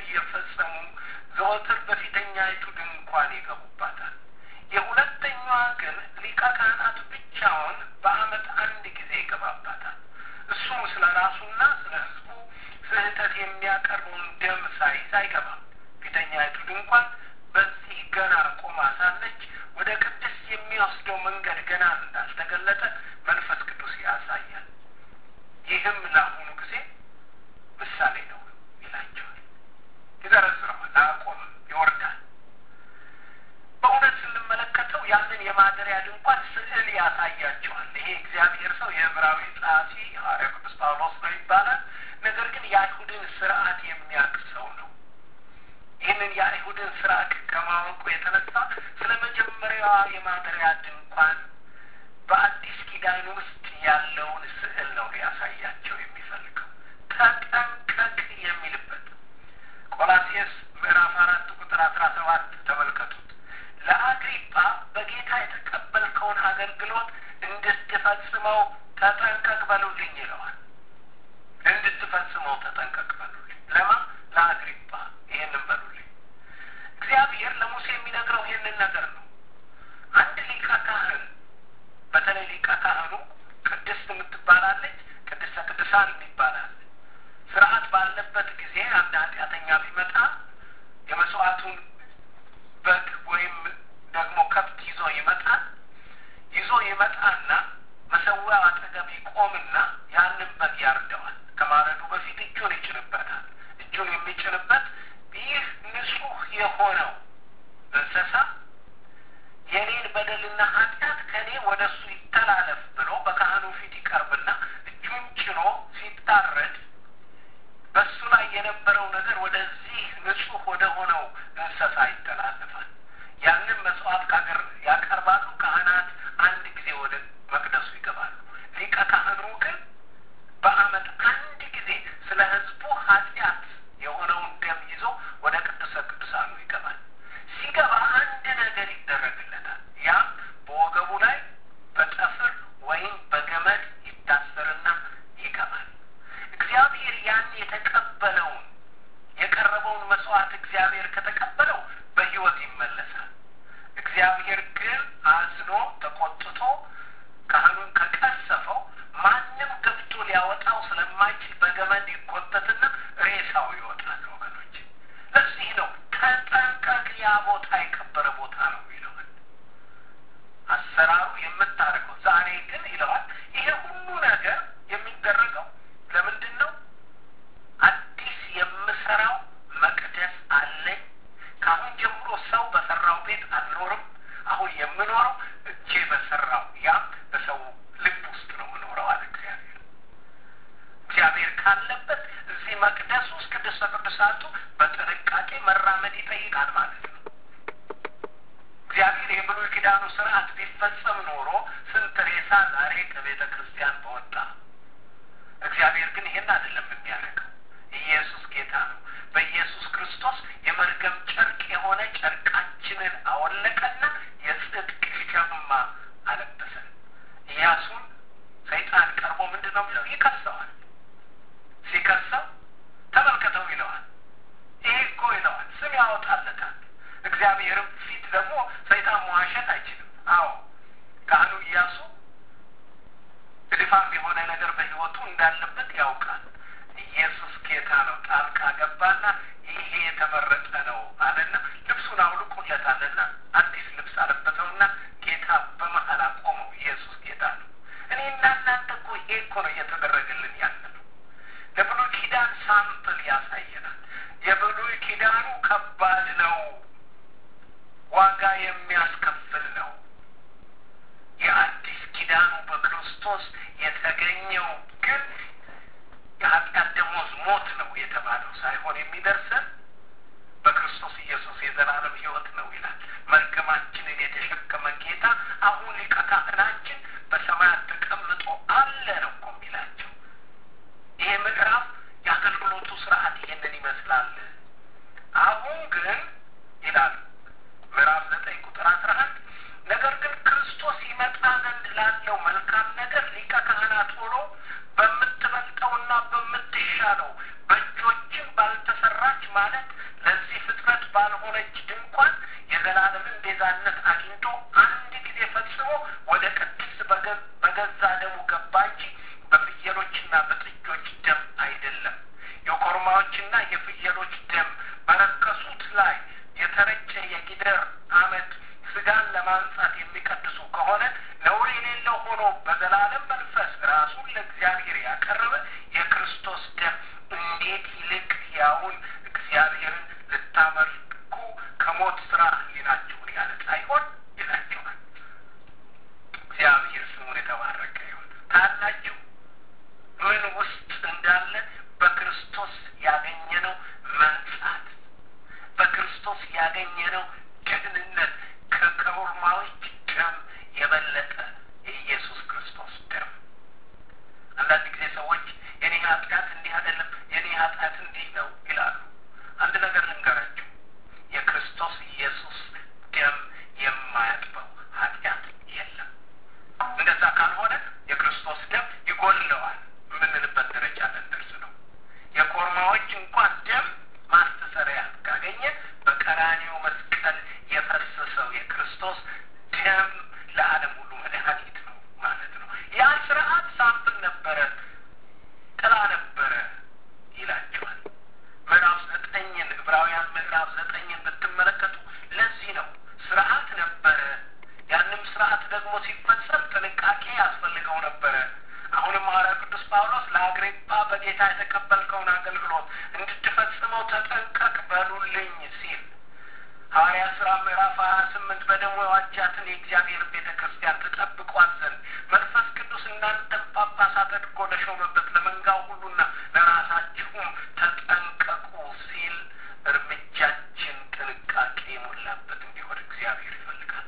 እየፈጸሙ ዘወትር በፊተኛይቱ ድንኳን ይገቡባታል። የሁለተኛዋ ግን ሊቀ ካህናቱ ብቻውን በዓመት አንድ ጊዜ ይገባባታል። እሱም ስለ ራሱና ስለ ሕዝቡ ስህተት የሚያቀርበውን ደም ሳይዝ አይገባም። ፊተኛይቱ ድንኳን በዚህ ገና ቆማ ሳለች ወደ ቅድስት የሚወስደው መንገድ ገና እንዳልተገለጠ መንፈስ ቅዱስ ያሳያል። ይህም ለአሁኑ ጊዜ ምሳሌ ነው ይላቸዋል። ይዘረዝረዋል፣ አያቆምም፣ ይወርዳል። በእውነት ስንመለከተው ያንን የማደሪያ ድንኳን ስዕል ያሳያቸዋል። ይሄ እግዚአብሔር ሰው የዕብራዊ ጸሐፊ ሐዋርያው ቅዱስ ጳውሎስ ነው ይባላል። ነገር ግን የአይሁድን ስርዓት የሚያውቅ ሰው ነው። ይህንን የአይሁድን ስርዓት ከማወቁ የተነሳ ስለ መጀመሪያዋ የማደሪያ ድንኳን በአዲስ ኪዳን ውስጥ ያለውን ስዕል ነው ሊያሳያቸው የሚፈልገው። ተጠንቀቅ የሚልበት ቆላስይስ ምዕራፍ 4 ቁጥር 17 ተመልከቱት። ለአግሪጳ በጌታ የተቀበልከውን አገልግሎት እንድትፈጽመው ተጠንቀቅ በሉልኝ ይለዋል። እንድትፈጽመው ተጠንቀቅ በሉልኝ። ለማ? ለአግሪጳ ይሄንን በሉልኝ። እግዚአብሔር ለሙሴ የሚነግረው ይሄንን ነገር ነው። አንድ ሊቀ ካህን፣ በተለይ ሊቀ ካህኑ ቅድስት የምትባላለች፣ ቅድስተ ቅዱሳን ይባላል። ስርዓት ባለበት ጊዜ አንድ ኃጢአተኛ ቢመጣ የመስዋዕቱን በግ ወይም ደግሞ ከብት ይዞ ይመጣና መሰዊያው አጠገብ ይቆምና ያንን በግ ያርደዋል። ከማረዱ በፊት እጁን ይጭንበታል። እጁን የሚጭንበት ይህ ንጹህ የሆነው እንስሳ የኔን በደልና ኃጢአት ከኔ ወደ እሱ ይተላለፍ ብሎ በካህኑ ፊት ይቀርብና እጁን ጭኖ ሲታረድ በሱ ላይ የነበረው ነገር ወደዚህ ንጹህ ወደ ሆነው እንስሳ ይተላለፋል። ያንን መስዋዕት ካገር ያቀርባሉ። ካህናት አንድ ጊዜ ወደ መቅደሱ ይገባሉ። ሊቀ ካህኑ ግን በዓመት አንድ ጊዜ ስለ ሕዝቡ ኃጢአት የሆነውን ደም ይዞ ወደ ቅዱሰ ቅዱሳኑ ይገባል። ሲገባ አንድ ነገር ይደረግለታል። ያም በወገቡ ላይ በጠፍር ወይም በገመድ ይታሰርና ይገባል። እግዚአብሔር ያን የተቀበለውን የቀረበውን መስዋዕት እግዚአብሔር ከተቀበለው በሕይወት ይመለሳል። እግዚአብሔር ግን አዝኖ ተቆጥቶ ካህኑን ከቀሰፈው ማንም ገብቶ ሊያወጣው ስለማይችል በገመድ ይቆጠትና ሬሳው ይወጣል። ወገኖች፣ ለዚህ ነው ተጠንቀቅ፣ ያ ቦታ የከበረ ቦታ ነው ይለዋል። አሰራሩ የምታደርገው ዛሬ ግን ይለዋል። ይሄ ሁሉ ነገር የሚደረገው ለምንድን ነው? አዲስ የምሰራው መቅደስ አለኝ። ከአሁን ጀምሮ ሰው በሰራው ቤት አልኖርም። አሁን የምኖረው እጄ በሰራው ያም በሰው ልብ ውስጥ ነው የምኖረው አለ እግዚአብሔር። እግዚአብሔር ካለበት እዚህ መቅደስ ውስጥ ቅድስተ ቅዱሳቱ በጥንቃቄ መራመድ ይጠይቃል ማለት ነው። እግዚአብሔር የብሉይ ኪዳኑ ስርዓት ቢፈጸም ኖሮ ስንት ሬሳ ዛሬ ከቤተ ክርስቲያን በወጣ። እግዚአብሔር ግን ይሄን አይደለም የሚያደርገው። ኢየሱስ ጌታ ነው። በኢየሱስ ክርስቶስ የመርገም ጨርቅ የሆነ ጨርቃችንን አወለቀና የጽድቅ ሸማ አለበሰን። ኢያሱን ሰይጣን ቀርቦ ምንድን ነው የሚለው? ይከሰዋል። ሲከሰው ተመልከተው ይለዋል። ይሄ እኮ ይለዋል፣ ስም ያወጣለታል። እግዚአብሔርም ፊት ደግሞ ሰይጣን መዋሸት አይችልም። አዎ ካህኑ ኢያሱ እድፋም የሆነ ነገር በሕይወቱ እንዳለበት ያውቃል። ኢየሱስ ጌታ ነው። ጣልቃ ገባና ይሄ የተመረጠ ነው አለና ልብሱን አውልቆለታልና አዲስ ልብስ አለበሰውና ጌታ በመሀል አቆመው። ኢየሱስ ጌታ ነው። እኔና እናንተ እኮ ይሄ እኮ ነው እየተደረገልን ያለ ነው። ለብሉይ ኪዳን ሳምፕል ያሳየናል። የብሉይ ኪዳኑ ከባድ ነው፣ ዋጋ የሚያስከፍል ነው። የአዲስ ኪዳኑ በክርስቶስ የተገኘው ግን የኃጢአት ደሞዝ ሞት ነው የተባለው ሳይሆን የሚደርሰን በክርስቶስ ኢየሱስ የዘላለም ሕይወት ነው ይላል። መርገማችንን የተሸከመ ጌታ አሁን ሊቀ ካህናችን በሰማያት ተቀምጦ አለ ነው እኮ የሚላቸው። ይሄ ምዕራፍ የአገልግሎቱ ስርዓት ይሄንን ይመስላል። አሁን ግን ይላል ምዕራፍ 9 ቁጥር 11 ነገር ግን ክርስቶስ ይመጣ ዘንድ ላለው መልካም ነገር ሊቀ ካህናት ሆኖ በምትበልጠውና በምትሻለው በእጆችም ባልተሰራች ማለት ለዚህ ፍጥረት ባልሆነች ድንኳን የዘላለምን ቤዛነት አግኝቶ አንድ ጊዜ ፈጽሞ ወደ ቅድስ በገዛ ደሙ ገባ እንጂ በፍየሎችና በጥጆች ደም አይደለም። የኮርማዎችና የፍየሎች ደም በረከሱት ላይ የተረጨ የጊደር አመድ ስጋን ለማንጻት የሚቀድሱ ከሆነ ነውር የሌለው ሆኖ በዘላለም መንፈስ ራሱን ለእግዚአብሔር ያቀረበ የክርስቶስ ደም እንዴት ይልቅ ያውን እግዚአብሔርን ልታመልኩ ከሞት ስራ ሕሊናችሁን ያነጻ ይሆን ይላችኋል። እግዚአብሔር ስሙን የተባረከ ይሁን። ታላችሁ ምን ውስጥ እንዳለ በክርስቶስ ያገኘነው መንጻት፣ በክርስቶስ ያገኘነው ደህንነት ከኮርማዎች ደም የበለጠ የኢየሱስ ክርስቶስ ደም። አንዳንድ ጊዜ ሰዎች የኔ ኃጢአት እንዲህ አይደለም፣ የኔ ኃጢአት እንዲህ ነው ይላሉ። አንድ ነገር ልንገራችሁ፣ የክርስቶስ ኢየሱስ ደም የማያጥበው ኃጢአት የለም። እንደዛ ካልሆነ የክርስቶስ ደም ይጎድለዋል የምንልበት ደረጃ ልንደርስ ነው። የኮርማዎች እንኳን ደም ማስተሰሪያ ካገኘ በቀራንዮ መስቀል የፈሰሰው የክርስቶስ ደም ለዓለም ሁሉ መድኃኒት ነው ማለት ነው። ያ ስርዓት ሳምፕል ነበረ፣ ጥላ ነበረ ይላቸዋል። ዕብራውያን ምዕራፍ 9 ብትመለከቱ ለዚህ ነው ስርዓት ነበረ። ያንም ስርዓት ደግሞ ሲፈጸም ጥንቃቄ ያስፈልገው ነበረ። አሁንም ሐዋርያው ቅዱስ ጳውሎስ ለአግሪጳ በጌታ የተቀበልከውን አገልግሎት እንድትፈጽመው ተጠንቀቅ በሉልኝ ሲል ሐዋርያት ሥራ ምዕራፍ 28 በደሙ የዋጃትን የእግዚአብሔር ቤተ ክርስቲያን ትጠብቋት ዘንድ መንፈስ ቅዱስ እናንተን ጳጳሳት አድርጎ ለሾመበት ለመንጋው ሁሉና ለራሳችሁም ተጠንቀቁ ሲል እርምጃችን ጥንቃቄ የሞላበት እንዲሆን እግዚአብሔር ይፈልጋል።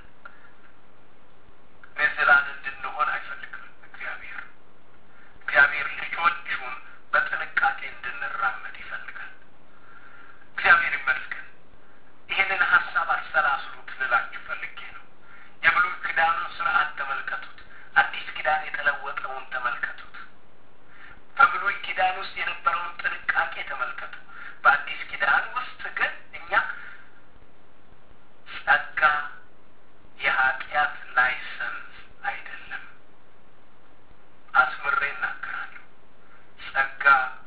ነዝላን እንድንሆን አይፈልግም። እግዚአብሔር ልጆቹን በጥንቃቄ እንድንራመድ ይፈልጋል። እግዚአብሔር ይመስገን። ይህንን ሀሳብ አሰላስሉት ልላችሁ ፈልጌ ነው። የብሉይ ኪዳኑን ስርዓት ተመልከቱት፣ አዲስ ኪዳን የተለወጠውን ተመልከቱት። በብሉይ ኪዳን ውስጥ የነበረውን ጥንቃቄ ተመልከቱ። በአዲስ ኪዳን ውስጥ ግን እኛ ጸጋ የኃጢአት ላይሰንስ አይደለም። አስምሬ እናገራለሁ። ጸጋ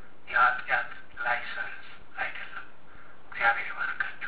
የኃጢአት ላይሰንስ አይደለም። እግዚአብሔር ይባርካችሁ።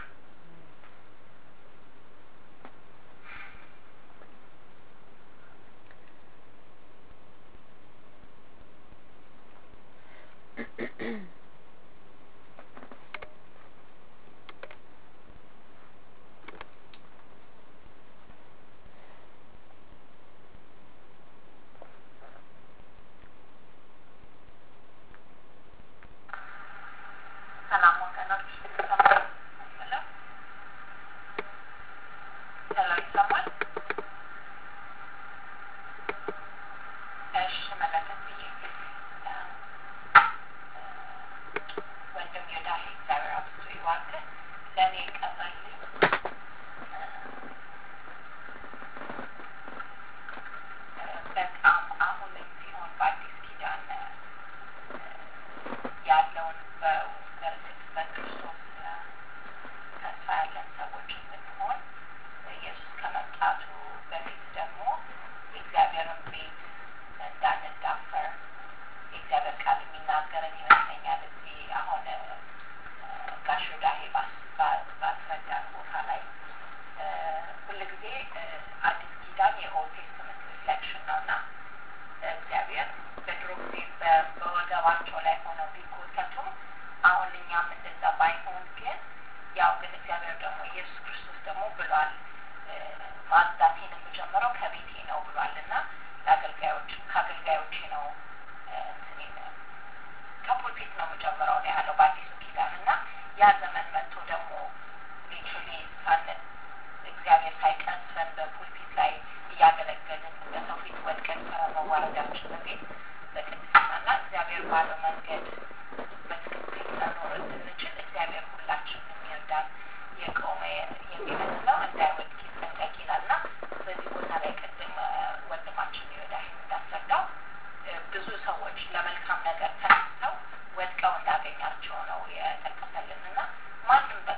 ለመልካም ነገር ተነስተው ወድቀው እንዳገኛቸው ነው የጠቀሰልንና ማንም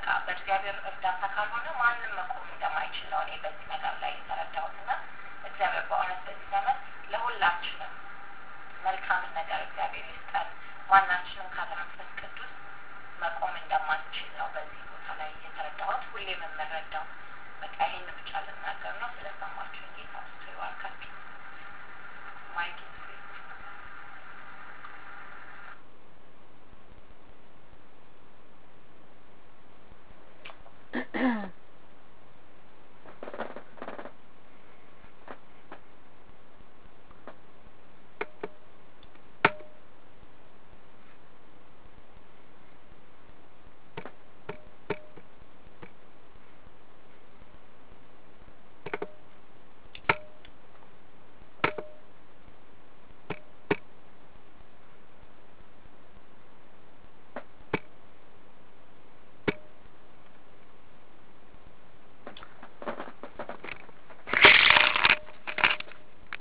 እርዳታ ካልሆነ ማንም መቆም እንደማይችል ነው እኔ በዚህ ነገር ላይ የተረዳሁትና እግዚአብሔር በእውነት በዚህ ዘመን ለሁላችንም መልካምን ነገር እግዚአብሔር ይስጠን። ማናችንም ካለ መንፈስ ቅዱስ መቆም እንደማንችል ነው በዚህ ቦታ ላይ የተረዳሁት። ሁሌም የምረዳው